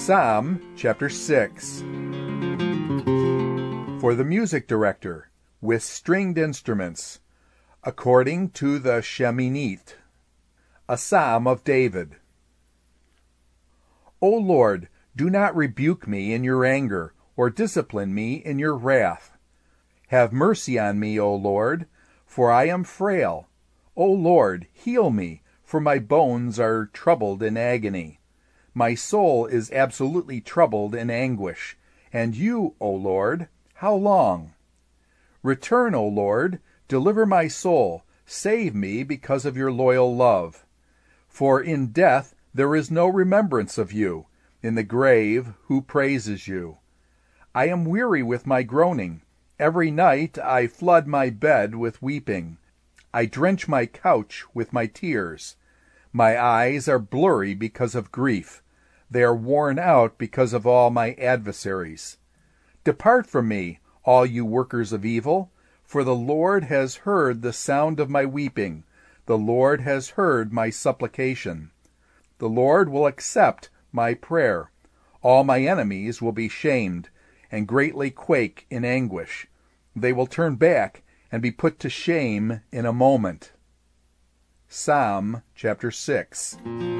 Psalm chapter 6. For the music director, with stringed instruments, according to the Sheminith. A Psalm of David. O Lord, do not rebuke me in your anger, or discipline me in your wrath. Have mercy on me, O Lord, for I am frail. O Lord, heal me, for my bones are troubled in agony. My soul is absolutely troubled in anguish. And you, O Lord, how long? Return, O Lord, deliver my soul, save me because of your loyal love. For in death there is no remembrance of you, in the grave who praises you? I am weary with my groaning. Every night I flood my bed with weeping. I drench my couch with my tears. My eyes are blurry because of grief. They are worn out because of all my adversaries. Depart from me, all you workers of evil, for the Lord has heard the sound of my weeping. The Lord has heard my supplication. The Lord will accept my prayer. All my enemies will be shamed, and greatly quake in anguish. They will turn back and be put to shame in a moment. Psalm chapter 6.